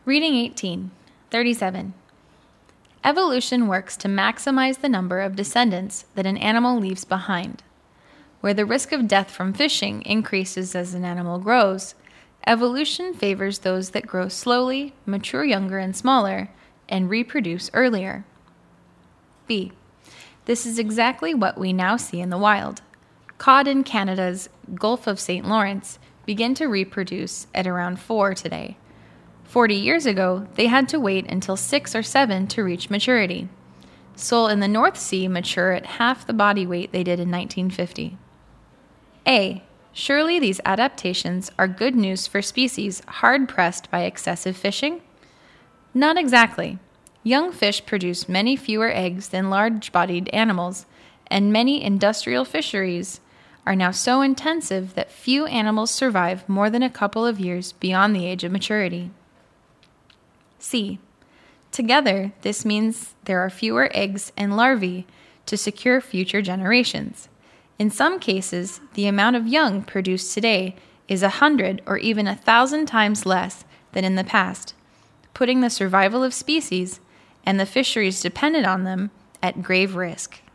Reading 18, 37. Evolution works to maximize the number of descendants that an animal leaves behind. Where the risk of death from fishing increases as an animal grows, evolution favors those that grow slowly, mature younger and smaller, and reproduce earlier. B. This is exactly what we now see in the wild. Cod in Canada's Gulf of St. Lawrence begin to reproduce at around 4 today. 40 years ago, they had to wait until 6 or 7 to reach maturity. Sole in the North Sea mature at half the body weight they did in 1950. A. Surely these adaptations are good news for species hard-pressed by excessive fishing? Not exactly. Young fish produce many fewer eggs than large-bodied animals, and many industrial fisheries are now so intensive that few animals survive more than a couple of years beyond the age of maturity. C. Together, this means there are fewer eggs and larvae to secure future generations. In some cases, the amount of young produced today is 100 or even 1,000 times less than in the past, putting the survival of species and the fisheries dependent on them at grave risk.